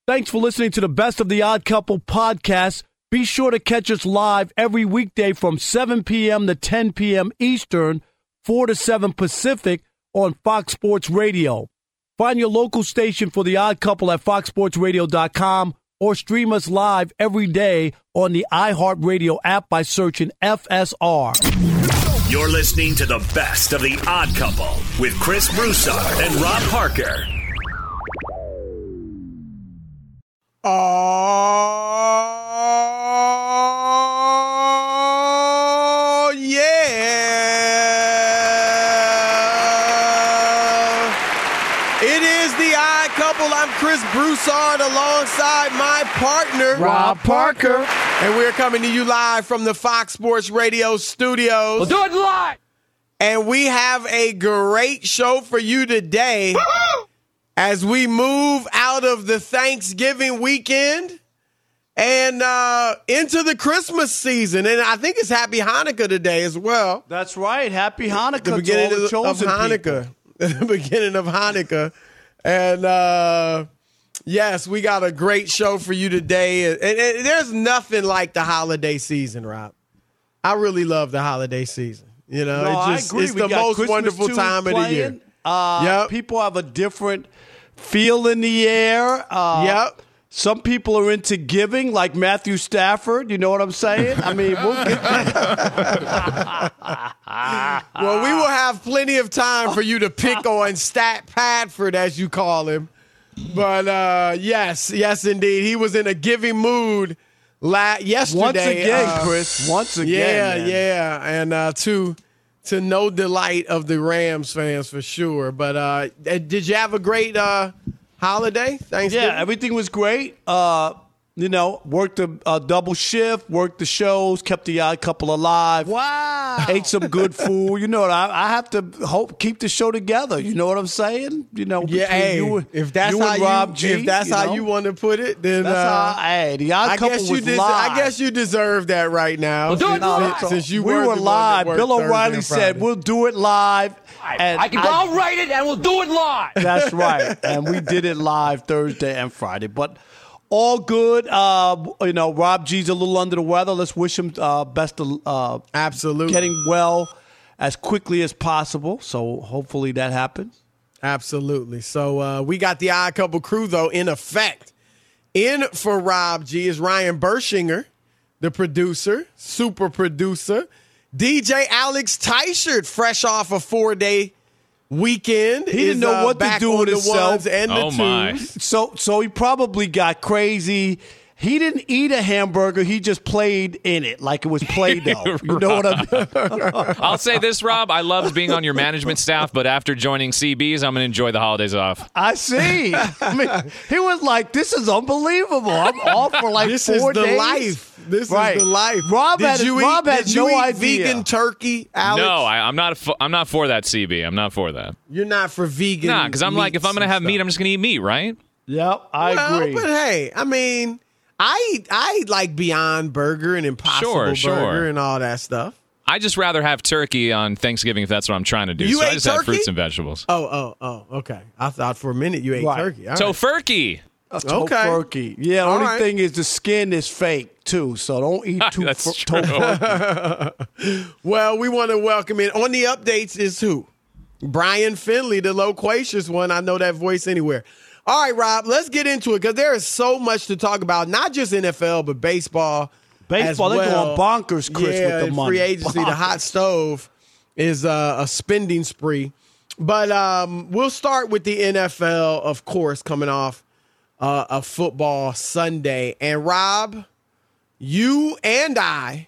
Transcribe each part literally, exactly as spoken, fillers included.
Thanks for listening to the Best of the Odd Couple podcast. Be sure to catch us live every weekday from seven p.m. to ten p.m. Eastern, four to seven Pacific on Fox Sports Radio. Find your local station for the Odd Couple at fox sports radio dot com or stream us live every day on the iHeartRadio app by searching F S R. You're listening to the Best of the Odd Couple with Chris Broussard and Rob Parker. Oh, yeah. It is the Odd Couple. I'm Chris Broussard alongside my partner, Rob Parker. And we're coming to you live from the Fox Sports Radio studios. We'll do it live. And we have a great show for you today. Woo-hoo! As we move out of the Thanksgiving weekend and uh, into the Christmas season. And I think it's Happy Hanukkah today as well. That's right. Happy Hanukkah The beginning to all the of, chosen of Hanukkah. The beginning of Hanukkah. And uh, yes, we got a great show for you today. And, and, and there's nothing like the holiday season, Rob. I really love the holiday season. You know, No, it's I just agree. it's We the got most Christmas wonderful tunes time of the year. playing. Uh, Yep. People have a different feel in the air. Uh, Yep. Some people are into giving, like Matthew Stafford. You know what I'm saying? I mean, we'll get Well, we will have plenty of time for you to pick on Stat Padford, as you call him. But uh, yes, yes, indeed. He was in a giving mood la- yesterday. Once again, uh, Chris. Once again. Yeah, man. yeah. And uh, to to no delight of the Rams fans for sure. But uh, did you have a great uh, holiday? Thanksgiving? Yeah, everything was great. Uh, you know, worked a, a double shift, worked the shows, kept the Odd Couple alive. Wow. Ate some good food. You know, I, I have to hope keep the show together. You know what I'm saying? You know, Yeah, between hey, you, if that's you how and Rob you, G, if that's you how know? you want to put it, then That's uh, how. Hey, the Odd I Couple guess you was des- live. I guess you deserve that right now. We'll do it since, live. since you we were, were the one live. that worked Bill Thursday O'Reilly and said, Friday. "We'll do it live." And I can go, I'll write it and we'll do it live. That's right. And we did it live Thursday and Friday. But all good. Uh, you know, Rob G's a little under the weather. Let's wish him uh, best of uh, Absolutely. getting well as quickly as possible. So hopefully that happens. Absolutely. So uh, we got the Odd Couple crew, though, in effect. In for Rob G is Ryan Bershinger, the producer, super producer. D J Alex Teichert, fresh off a four-day weekend. He didn't is, know uh, what to back do on with the himself. ones and the Oh, my. twos. So so he probably got crazy. He didn't eat a hamburger. He just played in it like it was Play-Doh. You know what I mean? I'll say this, Rob. I loved being on your management staff, but after joining C B's, I'm going to enjoy the holidays off. I see. I mean, he was like, "This is unbelievable. I'm off for like This four is the days." life. This Right. is the life. Rob did had- you Rob eat, had did you no eat idea. vegan turkey, Alex? No, I, I'm not. For, I'm not for that, C B. I'm not for that. You're not for vegan. Nah, because I'm like, if I'm going to have meat, stuff. I'm just going to eat meat, right? Yep, I well, agree. But hey, I mean, I eat, I eat like Beyond Burger and Impossible Sure, Burger sure. and all that stuff. I just rather have turkey on Thanksgiving if that's what I'm trying to do. You so I ate just have turkey? fruits and vegetables. Oh, oh, oh, okay. I thought for a minute you ate Right. turkey. All So right. Furky. Okay. Tofurkey. Yeah, the All only right. thing is the skin is fake too, so don't eat too That's f- true. Tofurkey. Well, we want to welcome in. On the updates is who? Brian Finley, the loquacious one. I know that voice anywhere. All right, Rob, let's get into it because there is so much to talk about, not just N F L, but baseball. Baseball, as they're well. going bonkers, Chris, yeah, with the and money. free agency, the hot Bonkers. stove is uh, a spending spree. But um, we'll start with the N F L, of course, coming off uh, a football Sunday. And Rob, you and I,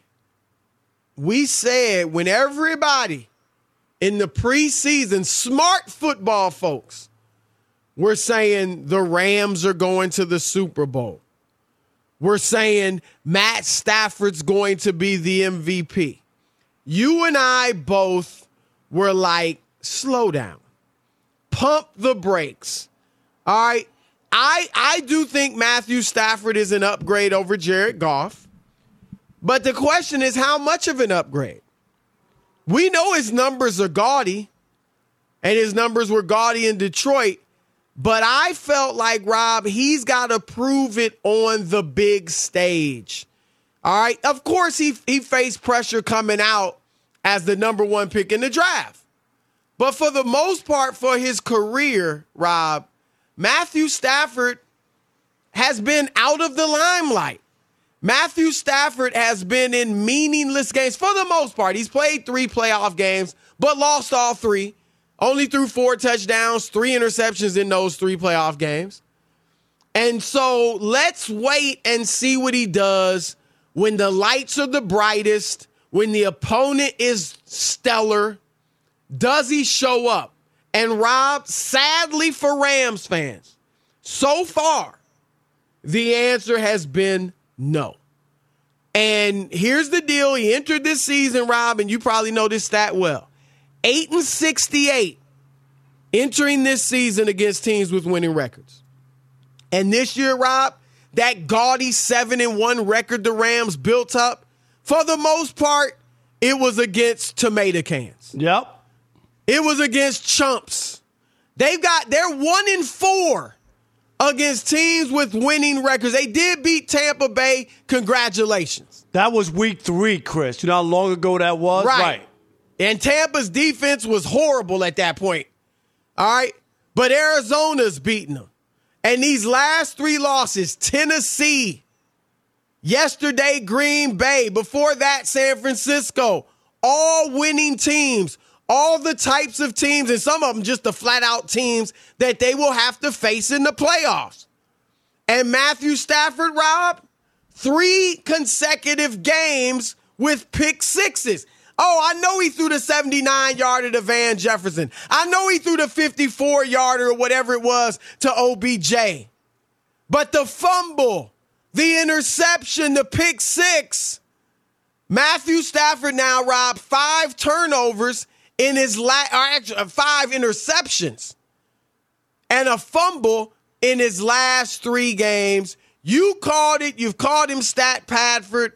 we said when everybody in the preseason, smart football folks, were saying the Rams are going to the Super Bowl. We're saying Matt Stafford's going to be the M V P. You and I both were like, slow down. Pump the brakes. All right. I I do think Matthew Stafford is an upgrade over Jared Goff. But the question is, how much of an upgrade? We know his numbers are gaudy, and his numbers were gaudy in Detroit. But I felt like, Rob, he's got to prove it on the big stage. All right. Of course, he he faced pressure coming out as the number one pick in the draft. But for the most part, for his career, Rob, Matthew Stafford has been out of the limelight. Matthew Stafford has been in meaningless games for the most part. He's played three playoff games, but lost all three. Only threw four touchdowns, three interceptions in those three playoff games. And so let's wait and see what he does when the lights are the brightest, when the opponent is stellar. Does he show up? And Rob, sadly for Rams fans, so far, the answer has been no. And here's the deal. He entered this season, Rob, and you probably know this stat well. eight and sixty-eight entering this season against teams with winning records. And this year, Rob, that gaudy seven and one record the Rams built up, for the most part, it was against tomato cans. Yep. It was against chumps. They've got, they're one and four against teams with winning records. They did beat Tampa Bay. Congratulations. That was week three, Chris. You know how long ago that was? Right. Right. And Tampa's defense was horrible at that point. All right. But Arizona's beating them. And these last three losses, Tennessee, yesterday Green Bay, before that San Francisco, all winning teams. All the types of teams, and some of them just the flat-out teams that they will have to face in the playoffs. And Matthew Stafford, Rob, three consecutive games with pick sixes. Oh, I know he threw the seventy-nine-yarder to Van Jefferson. I know he threw the fifty-four-yarder or whatever it was to O B J. But the fumble, the interception, the pick six, Matthew Stafford now, Rob, five turnovers in his last, or actually five interceptions and a fumble in his last three games. You called it. You've called him Stat Padford.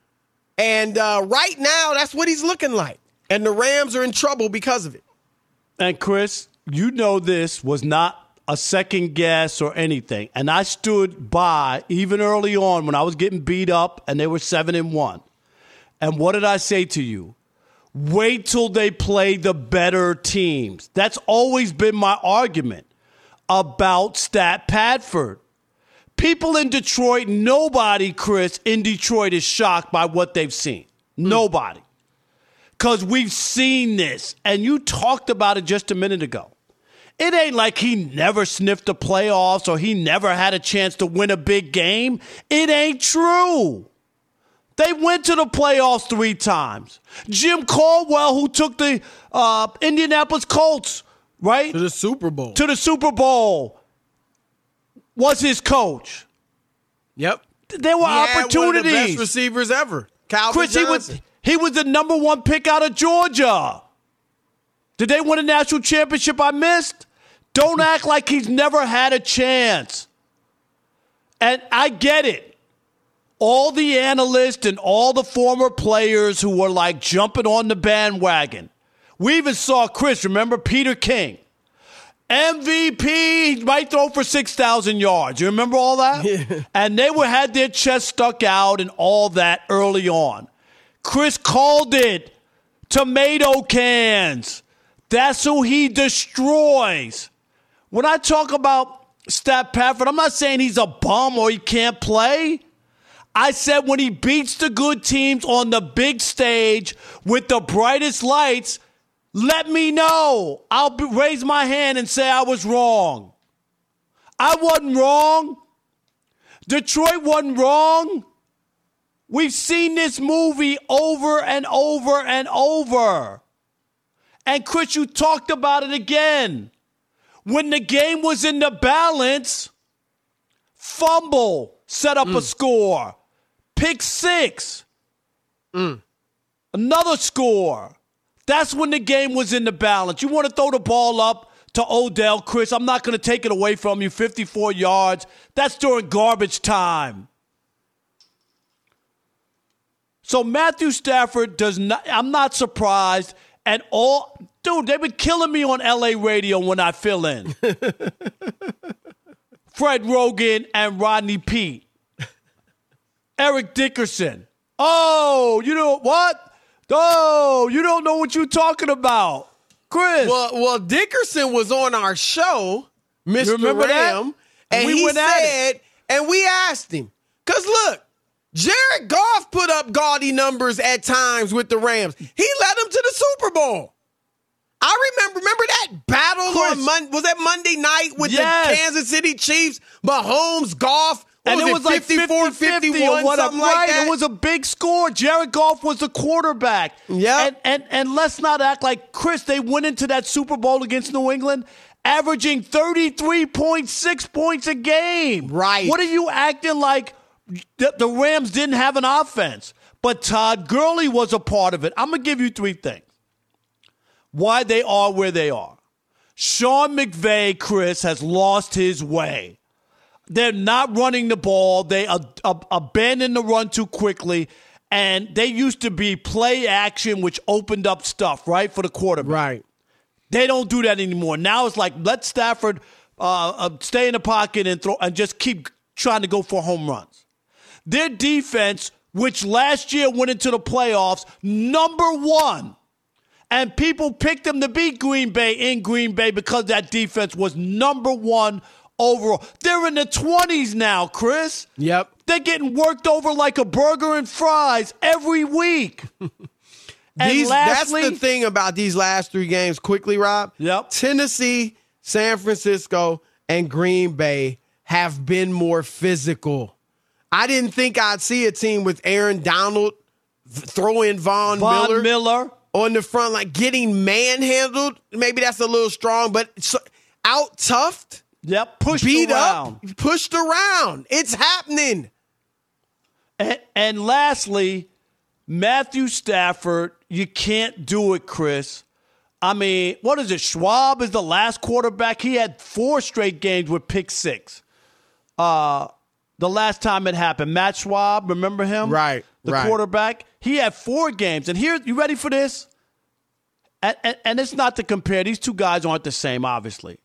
And uh, right now, that's what he's looking like. And the Rams are in trouble because of it. And Chris, you know this was not a second guess or anything. And I stood by even early on when I was getting beat up and they were seven and one. And what did I say to you? Wait till they play the better teams. That's always been my argument about Stat Padford. People in Detroit, nobody, Chris, in Detroit is shocked by what they've seen. Nobody. Because we've seen this. And you talked about it just a minute ago. It ain't like he never sniffed the playoffs or he never had a chance to win a big game. It ain't true. They went to the playoffs three times. Jim Caldwell, who took the uh, Indianapolis Colts, right? To the Super Bowl. To the Super Bowl, was his coach. Yep. There were he had opportunities. One of the best receivers ever. Calvin Chris, he Johnson. was, he was the number one pick out of Georgia. Did they win a national championship I missed? Don't act like he's never had a chance. And I get it. All the analysts and all the former players who were like jumping on the bandwagon. We even saw Chris, remember Peter King? M V P, might throw for six thousand yards. You remember all that? Yeah. And they were had their chest stuck out and all that early on. Chris called it tomato cans. That's who he destroys. When I talk about Stat Padford, I'm not saying he's a bum or he can't play. I said when he beats the good teams on the big stage with the brightest lights, let me know. I'll be, raise my hand and say I was wrong. I wasn't wrong. Detroit wasn't wrong. We've seen this movie over and over and over. And Chris, you talked about it again. When the game was in the balance, fumble set up mm. a score. Pick six. Mm. Another score. That's when the game was in the balance. You want to throw the ball up to Odell, Chris. I'm not going to take it away from you. fifty-four yards. That's during garbage time. So Matthew Stafford does not, I'm not surprised. And all, Dude, they've been killing me on L A radio when I fill in. Fred Rogan and Rodney Peete. Eric Dickerson. Oh, you know what? Oh, you don't know what you're talking about. Chris. Well, well, Dickerson was on our show, Mister You remember Ram, that? and We he went at said, and we asked him, because look, Jared Goff put up gaudy numbers at times with the Rams. He led them to the Super Bowl. I remember, remember that battle Chris. on Monday, was that Monday night with Yes. the Kansas City Chiefs, Mahomes, Goff, what And was it was like fifty-four fifty fifty fifty-one, or whatever. something like Right, that? it was a big score. Jared Goff was the quarterback. Yep. And, and, and let's not act like, Chris, they went into that Super Bowl against New England averaging thirty-three point six points a game. Right. What are you acting like the, the Rams didn't have an offense? But Todd Gurley was a part of it. I'm going to give you three things. Why they are where they are. Sean McVay, Chris, has lost his way. They're not running the ball. They uh, uh, abandon the run too quickly. And they used to be play action, which opened up stuff, right, for the quarterback. Right. They don't do that anymore. Now it's like, let Stafford uh, uh, stay in the pocket and throw and just keep trying to go for home runs. Their defense, which last year went into the playoffs, number one. And people picked them to beat Green Bay in Green Bay because that defense was number one overall. They're in the twenties now, Chris. Yep. They're getting worked over like a burger and fries every week. And These, lastly, that's the thing about these last three games, quickly, Rob. Yep. Tennessee, San Francisco, and Green Bay have been more physical. I didn't think I'd see a team with Aaron Donald throw in Von, Von Miller. Miller. On the front, like getting manhandled. Maybe that's a little strong, but so, out toughed, Yep, pushed beat around. up, pushed around. It's happening. And, and lastly, Matthew Stafford, you can't do it, Chris. I mean, what is it? Schwab is the last quarterback. He had four straight games with pick six. Uh, the last time it happened, Matt Schwab, remember him? Right, The right. quarterback. He had four games. And here, you ready for this? And, and, and it's not to compare. These two guys aren't the same, obviously.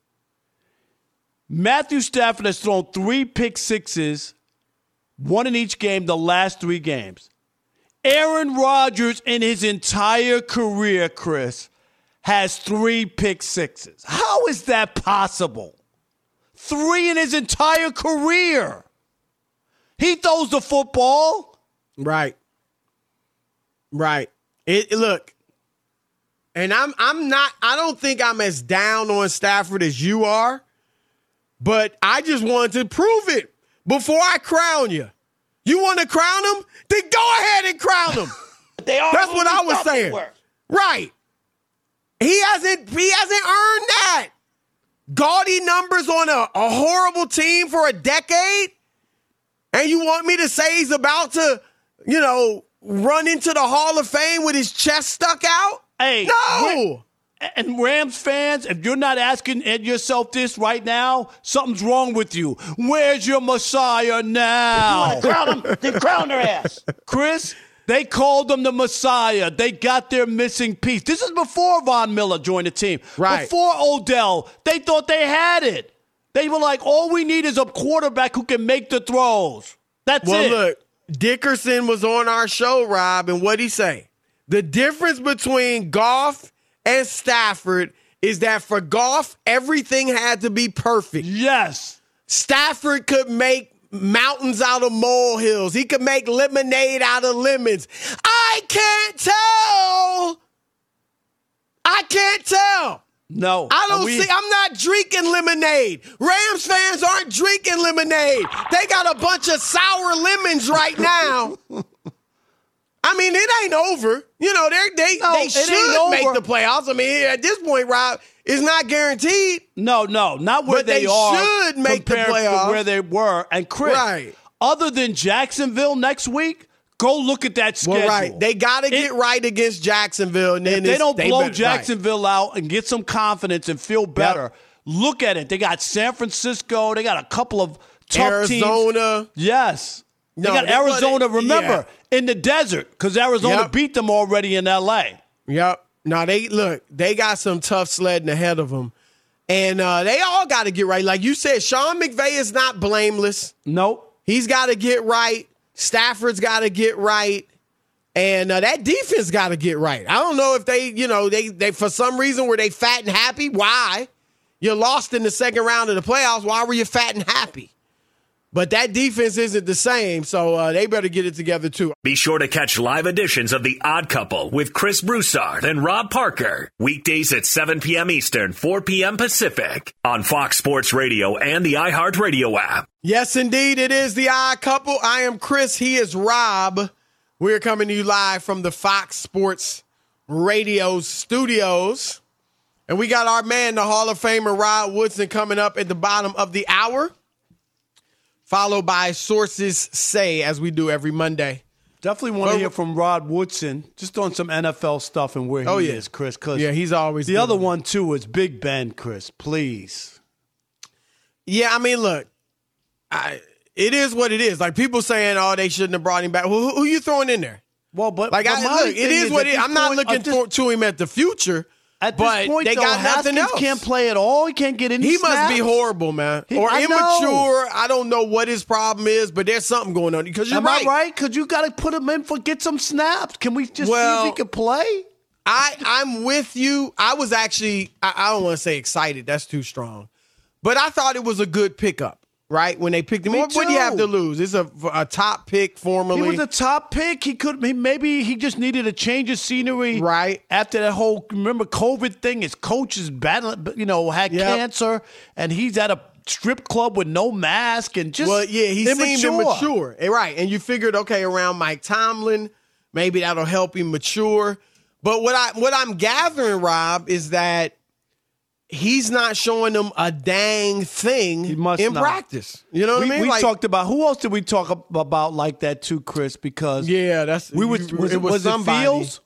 Matthew Stafford has thrown three pick sixes, one in each game, the last three games. Aaron Rodgers in his entire career, Chris, has three pick sixes. How is that possible? Three in his entire career. He throws the football. Right. Right. It look, and I'm I'm not I don't think I'm as down on Stafford as you are, but I just wanted to prove it before I crown you. You want to crown him? Then go ahead and crown him. They are That's who what we I was thought they saying. were. Right. He hasn't he hasn't earned that. Gaudy numbers on a, a horrible team for a decade. And you want me to say he's about to, you know, run into the Hall of Fame with his chest stuck out? Hey, no. And Rams fans, if you're not asking yourself this right now, something's wrong with you. Where's your Messiah now? Crown them. They crown their ass. Chris, they called him the Messiah. They got their missing piece. This is before Von Miller joined the team. Right. Before Odell, they thought they had it. They were like, all we need is a quarterback who can make the throws. That's Well, it. look, Dickerson was on our show, Rob, and what'd he say? The difference between Goff and Stafford is that for Goff, everything had to be perfect. Yes. Stafford could make mountains out of molehills. He could make lemonade out of lemons. I can't tell. I can't tell. No. I don't We- see. I'm not drinking lemonade. Rams fans aren't drinking lemonade. They got a bunch of sour lemons right now. I mean, it ain't over. You know, they they No, they it should ain't make over. the playoffs. I mean, at this point, Rob, it's not guaranteed. No, no, not where But they are. should make the compared to playoffs. where they were. And Chris, Right. other than Jacksonville next week, go look at that schedule. Well, right. They got to It- get right against Jacksonville. And then If they it's- don't blow better- Jacksonville out and get some confidence and feel better, look at it. They got San Francisco. They got a couple of tough teams. Arizona. Yes. They No, got they- Arizona, but it- remember, in the desert because Arizona Yep. beat them already in L A. Yep. No, they look, they got some tough sledding ahead of them. And uh, they all got to get right. Like you said, Sean McVay is not blameless. Nope. He's got to get right. Stafford's got to get right. And uh, that defense got to get right. I don't know if they, you know, they, they for some reason were they fat and happy. Why? You lost in the second round of the playoffs. Why were you fat and happy? But that defense isn't the same, so uh, they better get it together, too. Be sure to catch live editions of The Odd Couple with Chris Broussard and Rob Parker. Weekdays at seven p.m. Eastern, four p.m. Pacific on Fox Sports Radio and the iHeartRadio app. Yes, indeed, it is The Odd Couple. I am Chris. He is Rob. We're coming to you live from the Fox Sports Radio studios. And we got our man, the Hall of Famer, Rod Woodson, coming up at the bottom of the hour. Followed by Sources Say, as we do every Monday. Definitely want to hear from Rod Woodson, just on some N F L stuff and where he oh, yeah. is, Chris. Cause yeah, he's always the other one, too, is Big Ben, Chris. Please. Yeah, I mean, look, I, it is what it is. Like, people saying, oh, they shouldn't have brought him back. Who, who you throwing in there? Well, but, like, but I, my look, it is, is what it is. I'm not point, looking this, for, to him at the future. At but this point, they though, got nothing Haskins else. Can't play at all. He can't get any He snaps. must be horrible, man. He, or I immature. know. I don't know what his problem is, but there's something going on. Because you're Am right. I right? Because you got to put him in for get some snaps. Can we just well, see if he can play? I, I'm with you. I was actually, I, I don't want to say excited. That's too strong. But I thought it was a good pickup. Right, when they picked him, Me what, what do you have too. to lose? It's a, a top pick formerly. He was a top pick. He could maybe he just needed a change of scenery. Right after that whole remember COVID thing, his coach is battling, you know, had yep. cancer, and he's at a strip club with no mask and just well, yeah, he immature. seemed immature. Right, and you figured, okay, around Mike Tomlin, maybe that'll help him mature. But what I what I'm gathering, Rob, is that he's not showing them a dang thing in not. practice. You know what we, I mean? We like, talked about, who else did we talk about like that too, Chris? Because yeah, that's we was, you, was it was, was somebody. it Fields?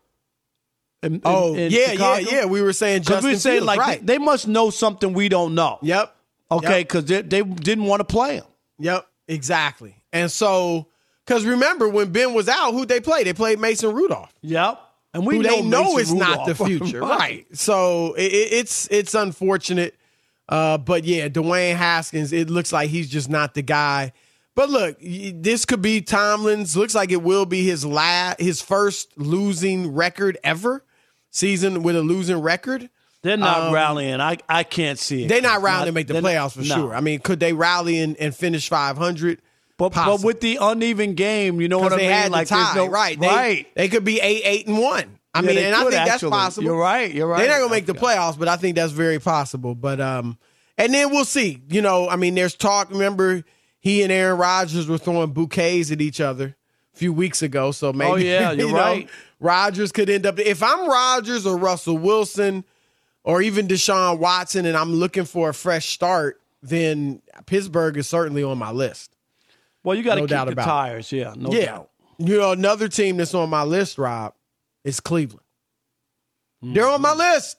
In, oh in, in yeah, Chicago? yeah, yeah. We were saying Justin we were saying Fields, like right. they, they must know something we don't know. Yep. Okay, because yep. they, they didn't want to play him. Yep, exactly. And so, because remember when Ben was out, who'd they play? They played Mason Rudolph. Yep. And we who know they know Mason is Rudolph. not the future, right? So it, it's it's unfortunate, uh, but yeah, Dwayne Haskins. It looks like he's just not the guy. But look, this could be Tomlin's. Looks like it will be his last, his first losing record ever, season with a losing record. They're not um, rallying. I I can't see it. They're not rallying to make the playoffs for no. sure. I mean, could they rally and, and finish five hundred? But, but with the uneven game, you know what I they mean? Had like the tie, no, right? They, right. They could be eight, eight, and one. I yeah, mean, and I think actually. that's possible. You're right. You're right. They're not gonna make the playoffs, but I think that's very possible. But um, and then we'll see. You know, I mean, there's talk. Remember, he and Aaron Rodgers were throwing bouquets at each other a few weeks ago. So maybe, oh yeah, you're you right. know, Rodgers could end up. If I'm Rodgers or Russell Wilson or even Deshaun Watson, and I'm looking for a fresh start, then Pittsburgh is certainly on my list. Well, you got to no keep the tires, it. yeah, no yeah. doubt. You know, another team that's on my list, Rob, is Cleveland. Mm-hmm. They're on my list.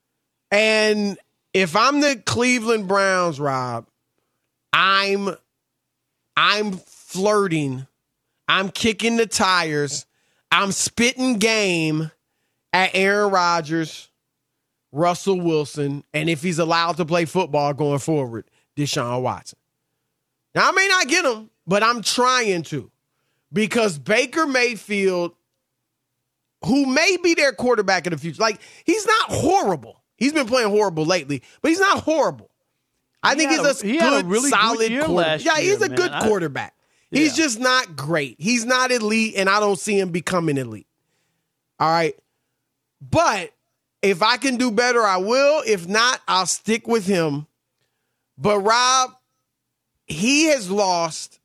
And if I'm the Cleveland Browns, Rob, I'm I'm flirting. I'm kicking the tires. I'm spitting game at Aaron Rodgers, Russell Wilson, and if he's allowed to play football going forward, Deshaun Watson. Now, I may not get him, but I'm trying to, because Baker Mayfield, who may be their quarterback in the future, like, he's not horrible. He's been playing horrible lately, but he's not horrible. I he think he's a, a he good, a really solid good quarterback. Yeah, he's year, a man. good I, quarterback. yeah. He's just not great. He's not elite, and I don't see him becoming elite. All right? But if I can do better, I will. If not, I'll stick with him. But, Rob, he has lost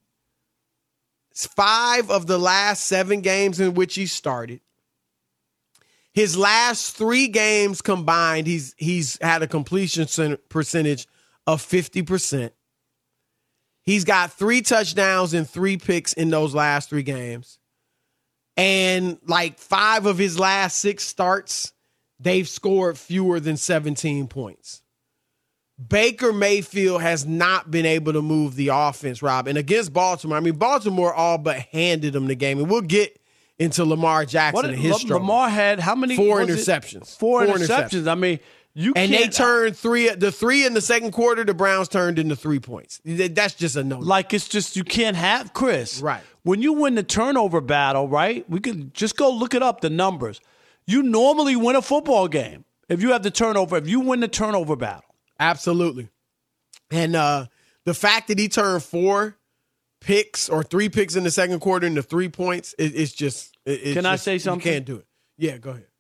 five of the last seven games in which he started. His last three games combined, he's he's had a completion percentage of fifty percent. He's got three touchdowns and three picks in those last three games. And like five of his last six starts, they've scored fewer than seventeen points. Baker Mayfield has not been able to move the offense, Rob. And against Baltimore, I mean, Baltimore all but handed him the game. And we'll get into Lamar Jackson What and did his La- struggle. Lamar had how many? Four was it? interceptions. Four, Four interceptions. interceptions. I mean, you And can't. they turned three, the three in the second quarter, the Browns turned into three points. That's just a no. Like, it's just, you can't have, Chris. Right. When you win the turnover battle, right? We could just go look it up, the numbers. You normally win a football game if you have the turnover, if you win the turnover battle. Absolutely. And uh, the fact that he turned four picks or three picks in the second quarter into three points, it, it's just. It, it's Can I just, say something? You can't do it. Yeah, go ahead.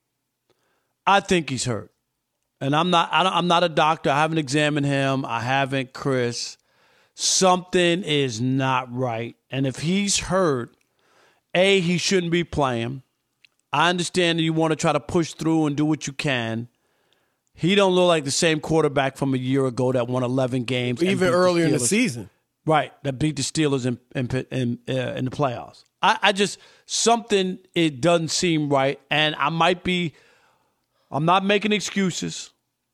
I think he's hurt. And I'm not I don't, I'm not a doctor. I haven't examined him. I haven't, Chris. Something is not right. And if he's hurt, A, he shouldn't be playing. I understand that you want to try to push through and do what you can. He don't look like the same quarterback from a year ago that won eleven games. and Even beat earlier in the Steelers. season. Right, that beat the Steelers in in in, uh, in the playoffs. I, I just something it doesn't seem right, and I might be. I'm not making excuses.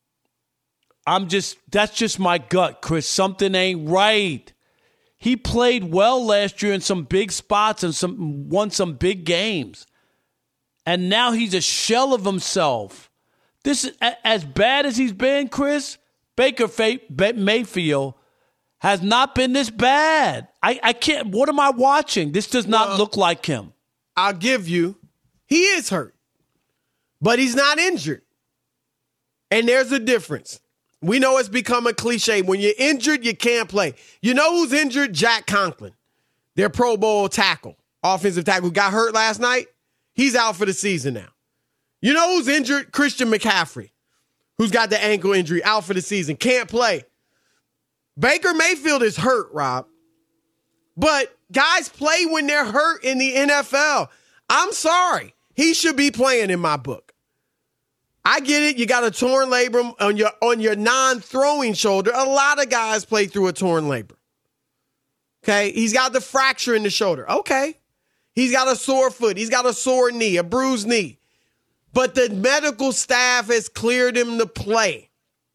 I'm just that's just my gut, Chris. Something ain't right. He played well last year in some big spots and some won some big games, and now he's a shell of himself. This is as bad as he's been, Chris. Baker Mayfield has not been this bad. I, I can't. What am I watching? This does not Well, look like him. I'll give you, he is hurt, but he's not injured. And there's a difference. We know it's become a cliche. When you're injured, you can't play. You know who's injured? Jack Conklin, their Pro Bowl tackle, offensive tackle, who got hurt last night. He's out for the season now. You know who's injured? Christian McCaffrey, who's got the ankle injury, out for the season, can't play. Baker Mayfield is hurt, Rob. But guys play when they're hurt in the N F L. I'm sorry. He should be playing in my book. I get it. You got a torn labrum on your on your non-throwing shoulder. A lot of guys play through a torn labrum. Okay? He's got the fracture in the shoulder. Okay. He's got a sore foot. He's got a sore knee, a bruised knee. But the medical staff has cleared him to play.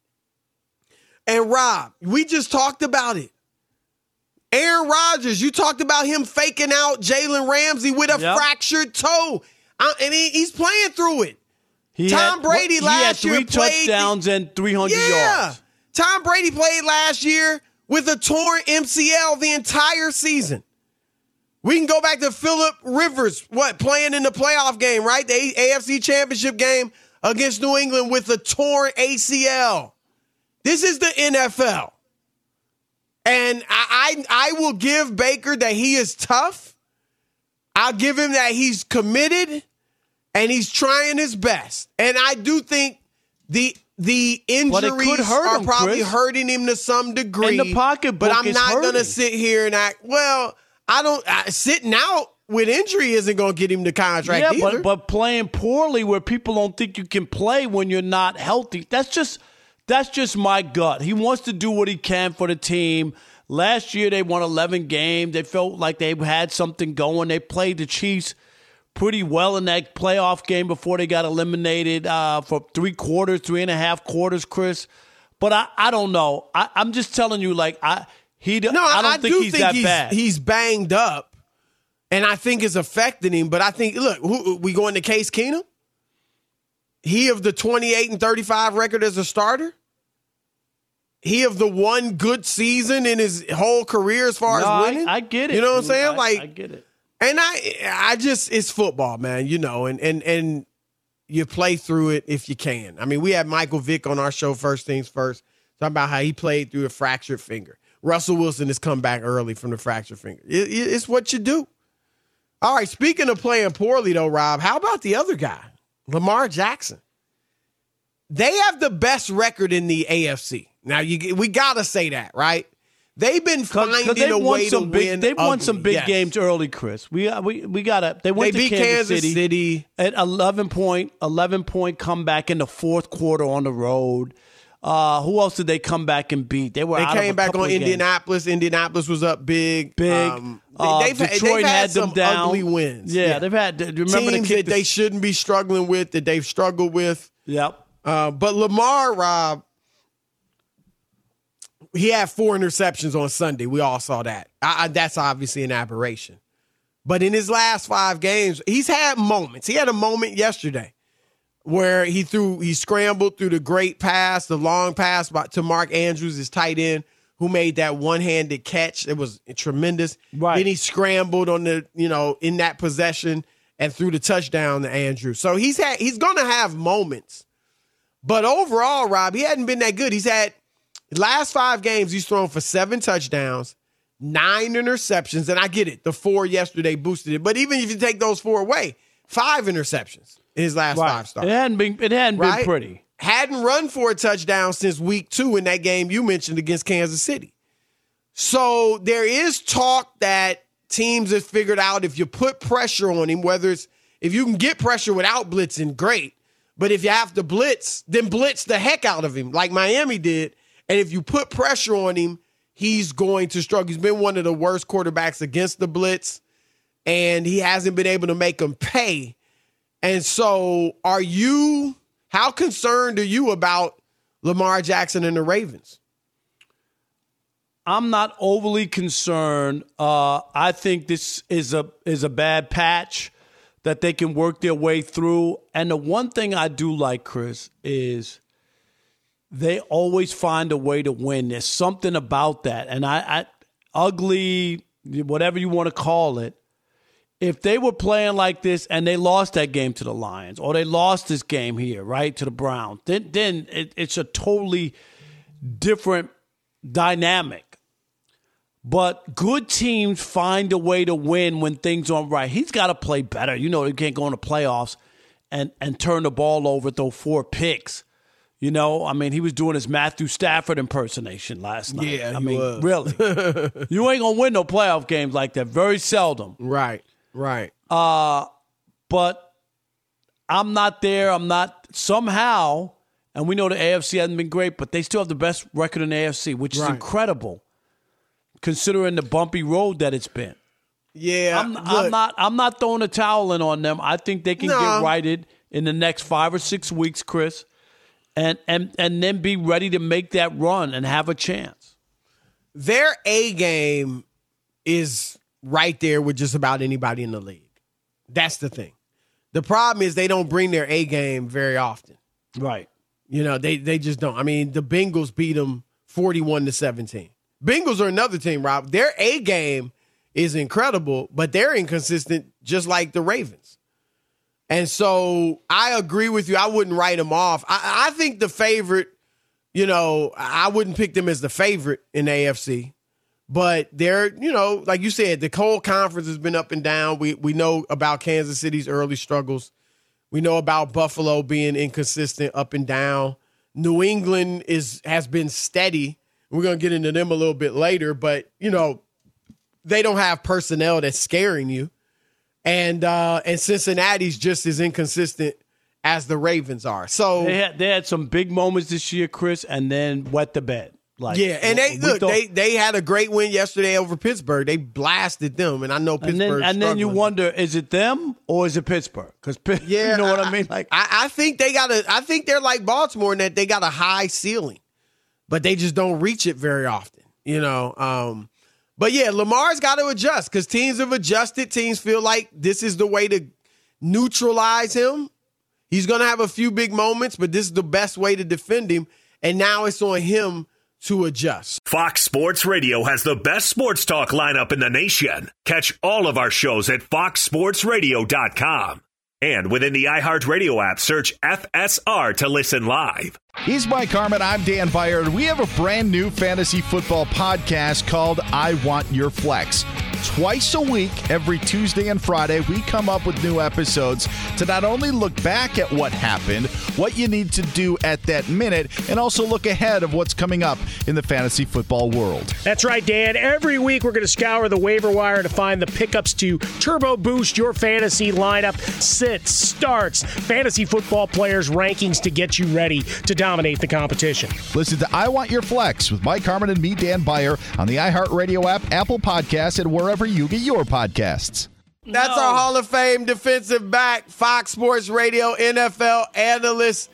And Rob, we just talked about it. Aaron Rodgers, you talked about him faking out Jalen Ramsey with a Yep. fractured toe. Uh, and he, he's playing through it. He Tom had, Brady he last had three year played touchdowns the, and three hundred yeah. yards. Tom Brady played last year with a torn M C L the entire season. We can go back to Phillip Rivers, what, playing in the playoff game, right? The A F C Championship game against New England with a torn A C L. This is the N F L. And I, I, I will give Baker that he is tough. I'll give him that he's committed and he's trying his best. And I do think the the injuries hurt are him, probably Chris. hurting him to some degree. And the pocketbook but I'm is not going to hurting. sit here and act, well, I don't, I, sitting out with injury isn't going to get him the contract Yeah, either. but but playing poorly where people don't think you can play when you're not healthy. That's just that's just my gut. He wants to do what he can for the team. Last year they won eleven games. They felt like they had something going. They played the Chiefs pretty well in that playoff game before they got eliminated uh, for three quarters, three and a half quarters, Chris. But I, I don't know. I, I'm just telling you, like I he. No, I don't I think do he's think that he's, bad. he's banged up, and I think it's affecting him. But I think, look, who, we going to Case Keenum? He of the twenty-eight and thirty-five record as a starter? He of the one good season in his whole career as far No, as I- winning? I get it. You know what I'm saying? I- like, I get it. And I, I just, it's football, man. You know, and and and you play through it if you can. I mean, we had Michael Vick on our show, First Things First, talking about how he played through a fractured finger. Russell Wilson has come back early from the fractured finger. It, it, it's what you do. All right, speaking of playing poorly, though, Rob, how about the other guy, Lamar Jackson? They have the best record in the A F C. Now, you we got to say that, right? They've been finding they've a won way some to big, win. They've won ugly. some big Yes. games early, Chris. We uh, we we got to. They went They to beat Kansas, Kansas City, City. at eleven point eleven point comeback in the fourth quarter on the road. Uh, who else did they come back and beat? They were They out of came a back couple on of games. Indianapolis. Indianapolis was up big. Big. Um, Uh, they've, Detroit they've had, had them some down. ugly wins. Yeah, they've had. Remember teams the kick that they shouldn't be struggling with, that they've struggled with. Yep. Uh, but Lamar, Rob, he had four interceptions on Sunday. We all saw that. I, I, that's obviously an aberration. But in his last five games, he's had moments. He had a moment yesterday where he threw, he scrambled through the great pass, the long pass to Mark Andrews, his tight end, who made that one-handed catch. It was tremendous. Right. Then he scrambled on the, you know, in that possession and threw the touchdown to Andrews. So he's had, he's going to have moments. But overall, Rob, he hadn't been that good. He's had, last five games, he's thrown for seven touchdowns, nine interceptions, and I get it. The four yesterday boosted it. But even if you take those four away, five interceptions in his last right. five starts. It hadn't been, it hadn't right? been pretty. Hadn't run for a touchdown since week two in that game you mentioned against Kansas City. So there is talk that teams have figured out if you put pressure on him, whether it's if you can get pressure without blitzing, great. But if you have to blitz, then blitz the heck out of him like Miami did. And if you put pressure on him, he's going to struggle. He's been one of the worst quarterbacks against the blitz, and he hasn't been able to make them pay. And so are you, how concerned are you about Lamar Jackson and the Ravens? I'm not overly concerned. Uh, I think this is a is a bad patch that they can work their way through. And the one thing I do like, Chris, is they always find a way to win. There's something about that. And I, I ugly, whatever you want to call it, if they were playing like this and they lost that game to the Lions or they lost this game here, right, to the Browns, then, then it, it's a totally different dynamic. But good teams find a way to win when things aren't right. He's got to play better. You know, he can't go in the playoffs and, and turn the ball over, throw four picks. You know, I mean, he was doing his Matthew Stafford impersonation last night. Yeah, I he mean, was. really. You ain't going to win no playoff games like that. Very seldom. Right, right. Uh, but I'm not there. I'm not somehow, and we know the A F C hasn't been great, but they still have the best record in the A F C, which is Right. incredible considering the bumpy road that it's been. Yeah, I'm, look, I'm not I'm not throwing a towel in on them. I think they can No. get righted in the next five or six weeks, Chris, and, and, and then be ready to make that run and have a chance. Their A game is right there with just about anybody in the league. That's the thing. The problem is they don't bring their A game very often. Right. You know, they they just don't. I mean, the Bengals beat them forty-one to seventeen. Bengals are another team, Rob. Their A game is incredible, but they're inconsistent just like the Ravens. And so I agree with you. I wouldn't write them off. I, I think the favorite, you know, I wouldn't pick them as the favorite in the A F C. But they're, you know, like you said, the whole conference has been up and down. We we know about Kansas City's early struggles. We know about Buffalo being inconsistent up and down. New England is has been steady. We're going to get into them a little bit later, but, you know, they don't have personnel that's scaring you. And uh, and Cincinnati's just as inconsistent as the Ravens are. So They had, they had some big moments this year, Chris, and then wet the bed. Like, yeah, and they we look, thought- they they had a great win yesterday over Pittsburgh. They blasted them, and I know and Pittsburgh. then, and then you wonder, is it them or is it Pittsburgh? Because Yeah, you know what I, I mean. Like, I, I think they got a. I think they're like Baltimore in that they got a high ceiling, but they just don't reach it very often. You know. Um, but yeah, Lamar's got to adjust because teams have adjusted. Teams feel like this is the way to neutralize him. He's going to have a few big moments, but this is the best way to defend him. And now it's on him to adjust. Fox Sports Radio has the best sports talk lineup in the nation. Catch all of our shows at fox sports radio dot com. And within the iHeartRadio app, search F S R to listen live. He's Mike Harmon. I'm Dan Byard. We have a brand new fantasy football podcast called I Want Your Flex. Twice a week, every Tuesday and Friday, we come up with new episodes to not only look back at what happened, what you need to do at that minute, and also look ahead of what's coming up in the fantasy football world. That's right, Dan. Every week we're going to scour the waiver wire to find the pickups to turbo boost your fantasy lineup, sits, starts, fantasy football players' rankings to get you ready to dominate the competition. Listen to I Want Your Flex with Mike Harmon and me, Dan Byer, on the iHeartRadio app, Apple Podcasts, and wherever you get your podcasts. That's No. our Hall of Fame defensive back, Fox Sports Radio N F L analyst,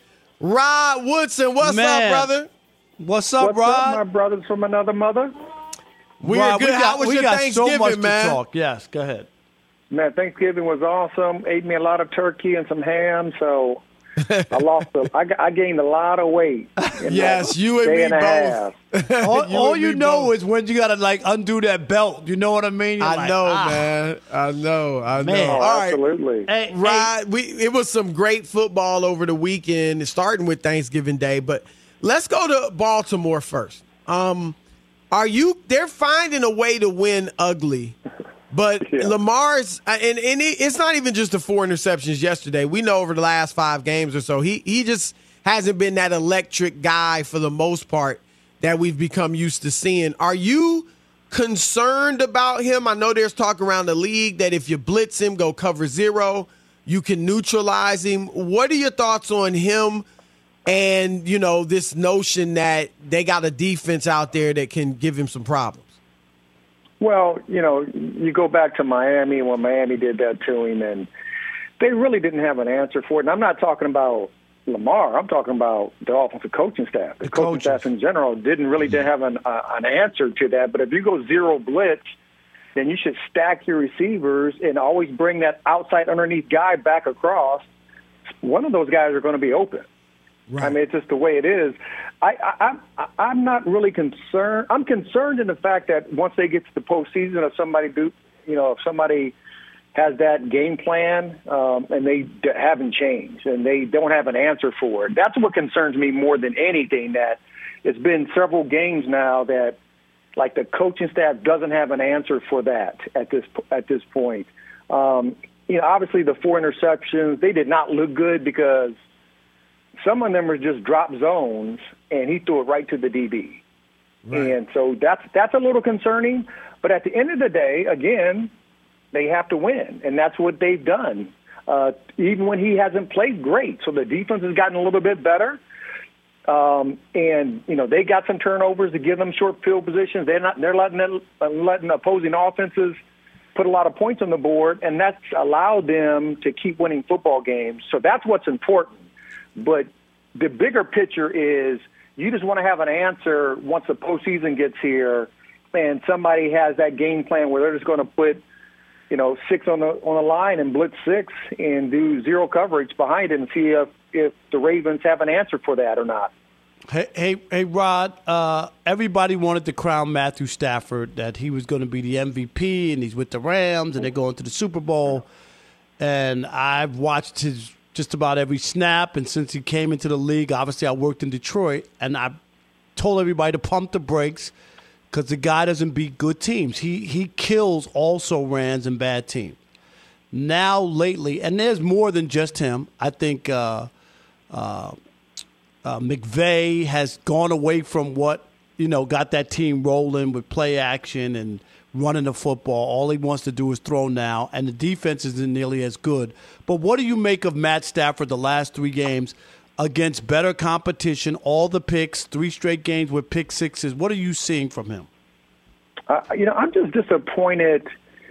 Rod Woodson. What's Man. up, brother? what's up, What's Rod? up, my brothers from another mother? We Rod, are good. we got, How was we your got Thanksgiving, so much man? to talk. Yes, go ahead. Man, Thanksgiving was awesome. Ate me a lot of turkey and some ham, so I lost. A, I, I gained a lot of weight. Yes, you and me and both. all You all and you me know both. is when you gotta like undo that belt. You know what I mean? You're I like, know, ah. man. I know. I Man. know. Oh, All right. absolutely. Hey, hey, Right. We it was some great football over the weekend, starting with Thanksgiving Day. But let's go to Baltimore first. Um, are you? They're finding a way to win ugly, but Yeah. Lamar's and and it, it's not even just the four interceptions yesterday. We know over the last five games or so, he he just hasn't been that electric guy for the most part that we've become used to seeing. Are you concerned about him? I know there's talk around the league that if you blitz him, go cover zero, you can neutralize him. What are your thoughts on him and, you know, this notion that they got a defense out there that can give him some problems? Well, you know, you go back to Miami when Miami did that to him, and they really didn't have an answer for it. And I'm not talking about Lamar. I'm talking about the offensive coaching staff. The, The coaching coaches. staff in general didn't really didn't have an, uh, an answer to that. But if you go zero blitz, then you should stack your receivers and always bring that outside underneath guy back across. One of those guys are going to be open. Right. I mean, it's just the way it is. I, I, I, I'm not really concerned. I'm concerned in the fact that once they get to the postseason, if somebody do, you know, if somebody has that game plan um, and they d- haven't changed and they don't have an answer for it, that's what concerns me more than anything. That it's been several games now that, like, the coaching staff doesn't have an answer for that at this at this point. Um, you know, obviously the four interceptions, they did not look good because some of them are just drop zones, and he threw it right to the D B. Right. And so that's that's a little concerning. But at the end of the day, again, they have to win, and that's what they've done, uh, even when he hasn't played great. So the defense has gotten a little bit better. Um, and, you know, they got some turnovers to give them short field positions. They're not they're letting them, uh, letting opposing offenses put a lot of points on the board, and that's allowed them to keep winning football games. So that's what's important. But the bigger picture is you just want to have an answer once the postseason gets here and somebody has that game plan where they're just going to put, you know, six on the on the line and blitz six and do zero coverage behind it and see if, if the Ravens have an answer for that or not. Hey, hey, hey, Rod. Uh, everybody wanted to crown Matthew Stafford that he was going to be the M V P, and he's with the Rams, and they're going to the Super Bowl. And I've watched his just about every snap, and since he came into the league, obviously I worked in Detroit, and I told everybody to pump the brakes because the guy doesn't beat good teams. He he kills also rans and bad teams. Now lately, and there's more than just him. I think uh, uh, uh, McVay has gone away from what, you know, got that team rolling with play action and running the football. All he wants to do is throw now, and the defense isn't nearly as good. But what do you make of Matt Stafford the last three games against better competition, all the picks, three straight games with pick sixes? What are you seeing from him? Uh, you know, I'm just disappointed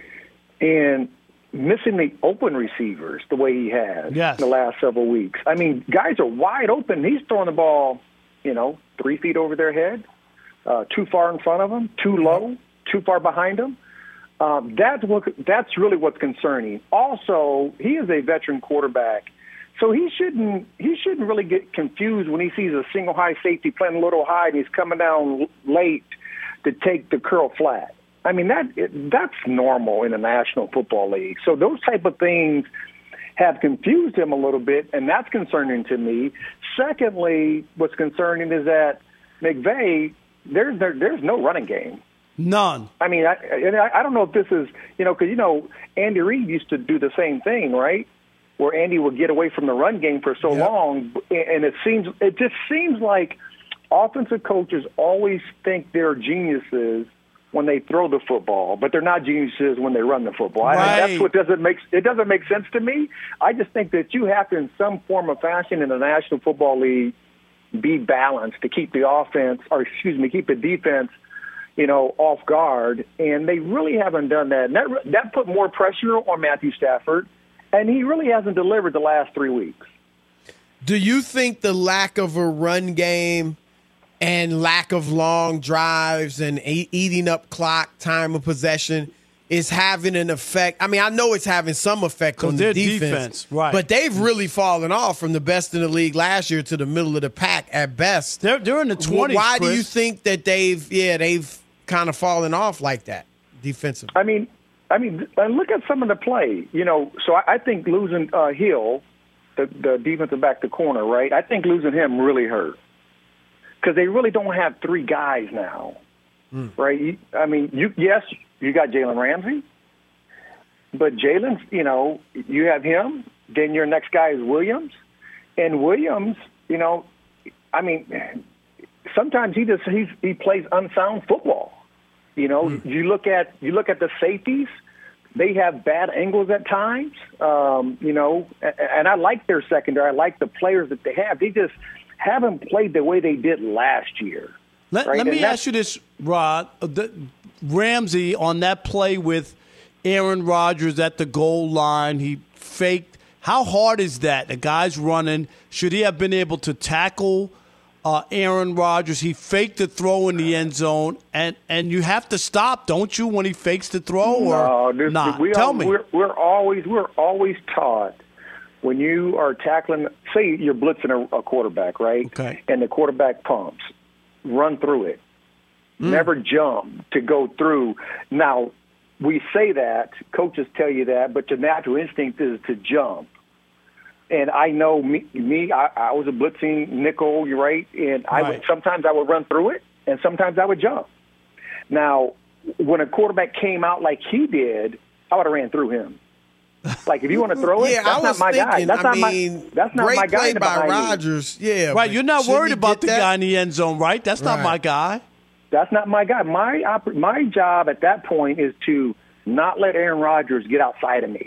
in missing the open receivers the way he has Yes. in the last several weeks. I mean, guys are wide open. He's throwing the ball, you know, three feet over their head, uh, too far in front of them, too low, too far behind them. Um, that's what that's really what's concerning. Also, he is a veteran quarterback, so he shouldn't he shouldn't really get confused when he sees a single high safety playing a little high and he's coming down late to take the curl flat. I mean, that that's normal in the National Football League. So those type of things have confused him a little bit, and that's concerning to me. Secondly, what's concerning is that McVay, there's there, there's no running game. None. I mean, I, and I I don't know if this is, you know, because, you know, Andy Reid used to do the same thing, right, where Andy would get away from the run game for so Yep. long, and it seems it just seems like offensive coaches always think they're geniuses when they throw the football, but they're not geniuses when they run the football. I, Right. that's what doesn't make it doesn't make sense to me. I just think that you have to, in some form or fashion, in the National Football League, be balanced to keep the offense, or excuse me, keep the defense, you know, off guard, and they really haven't done that. And that that put more pressure on Matthew Stafford, and he really hasn't delivered the last three weeks. Do you think the lack of a run game and lack of long drives and e- eating up clock, time of possession is having an effect. I mean, I know it's having some effect on the their defense, defense, right. but they've really fallen off from the best in the league last year to the middle of the pack at best. They're, they're in the twenties, Why Chris. do you think that they've, yeah, they've kind of fallen off like that defensively? I mean, I mean, look at some of the play. You know, so I, I think losing uh, Hill, the, the defensive back, the corner, right? I think losing him really hurt because they really don't have three guys now, mm. right? I mean, you yes, you got Jalen Ramsey, but Jalen's, you know, you have him. Then your next guy is Williams, and Williams, you know, I mean, sometimes he just he's, he plays unsound football. You know, mm. you look at you look at the safeties; they have bad angles at times. Um, you know, and I like their secondary. I like the players that they have. They just haven't played the way they did last year. Let, right? let me and ask you this, Rod. The, Ramsey on that play with Aaron Rodgers at the goal line, he faked. How hard is that? The guy's running. Should he have been able to tackle uh, Aaron Rodgers? He faked the throw in the end zone, and, and you have to stop, don't you, when he fakes the throw? Or no, this, not? We Tell are, me. We're, we're always we're always taught when you are tackling. Say you're blitzing a, a quarterback, right? Okay. And the quarterback pumps, run through it. Mm. Never jump to go through. Now, we say that, coaches tell you that, but your natural instinct is to jump. And I know me, me I, I was a blitzing nickel, you're right, and I right. would sometimes I would run through it, and sometimes I would jump. Now, when a quarterback came out like he did, I would have ran through him. Like if you want to throw it, yeah, that's I not was my thinking, guy. That's I not mean, my. That's not great my guy. play by behind Rodgers. me. Yeah, right. You're not worried about the that? guy in the end zone, right? That's not right. my guy. That's not my guy. My oper- my job at that point is to not let Aaron Rodgers get outside of me.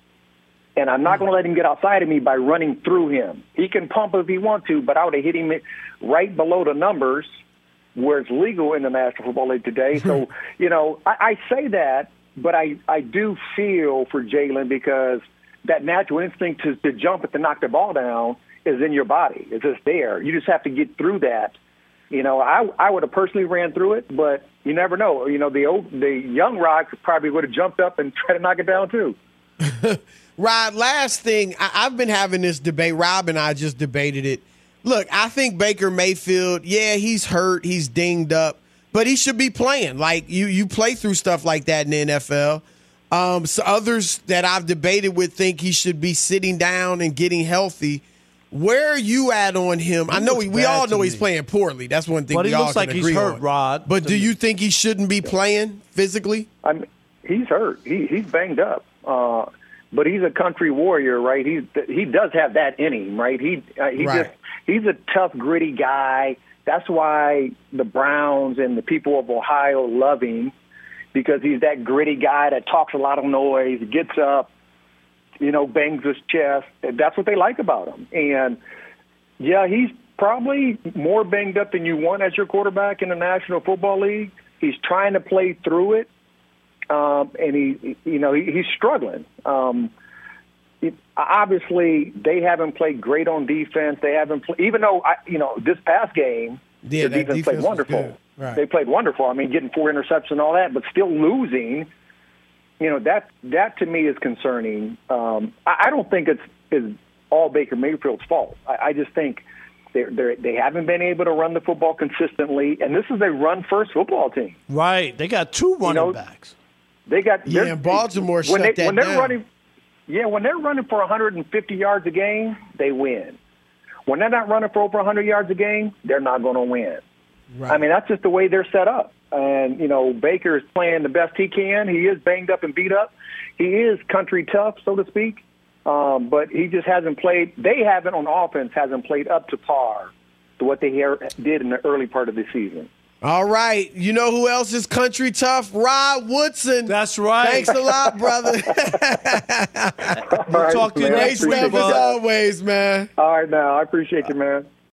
And I'm not going to let him get outside of me by running through him. He can pump if he wants to, but I would have hit him right below the numbers where it's legal in the National Football League today. So, you know, I, I say that, but I, I do feel for Jalen because that natural instinct to, to jump and to knock the ball down is in your body. It's just there. You just have to get through that. You know, I I would have personally ran through it, but you never know. You know, the old, the young Rod probably would have jumped up and tried to knock it down too. Rod, last thing, I, I've been having this debate. Rob and I just debated it. Look, I think Baker Mayfield, yeah, he's hurt, he's dinged up, but he should be playing. Like, you, you play through stuff like that in the N F L. Um, so others that I've debated with think he should be sitting down and getting healthy. Where are you at on him? He I know we, we all know me. he's playing poorly. That's one thing but we he all looks can like he's agree hurt, on. Rod. But do you think he shouldn't be playing physically? I mean, he's hurt. He he's banged up. Uh, but he's a country warrior, right? He's he does have that in him, right? He uh, he right. just he's a tough, gritty guy. That's why the Browns and the people of Ohio love him because he's that gritty guy that talks a lot of noise, gets up, you know, bangs his chest. That's what they like about him. And yeah, he's probably more banged up than you want as your quarterback in the National Football League. He's trying to play through it, um, and he, you know, he, he's struggling. Um, it, obviously, they haven't played great on defense. They haven't, play, even though I, you know, this past game, yeah, the defense, defense played wonderful. Right. They played wonderful. I mean, getting four interceptions and all that, but still losing. You know, that that to me is concerning. Um, I, I don't think it's is. all Baker Mayfield's fault. I, I just think they they haven't been able to run the football consistently, and this is a run-first football team. Right. They got two running you know, backs. They got yeah. And Baltimore when shut they, that when they're down. running. Yeah, when they're running for one hundred fifty yards a game, they win. When they're not running for over one hundred yards a game, they're not going to win. Right. I mean, that's just the way they're set up. And you know, Baker is playing the best he can. He is banged up and beat up. He is country tough, so to speak. Um, but he just hasn't played. They haven't on offense hasn't played up to par to what they did in the early part of the season. All right, you know who else is country tough? Rod Woodson. That's right. Thanks a lot, brother. All right, talk to you man. Great next week, stuff as bud. always, man. All right, now I appreciate you, man.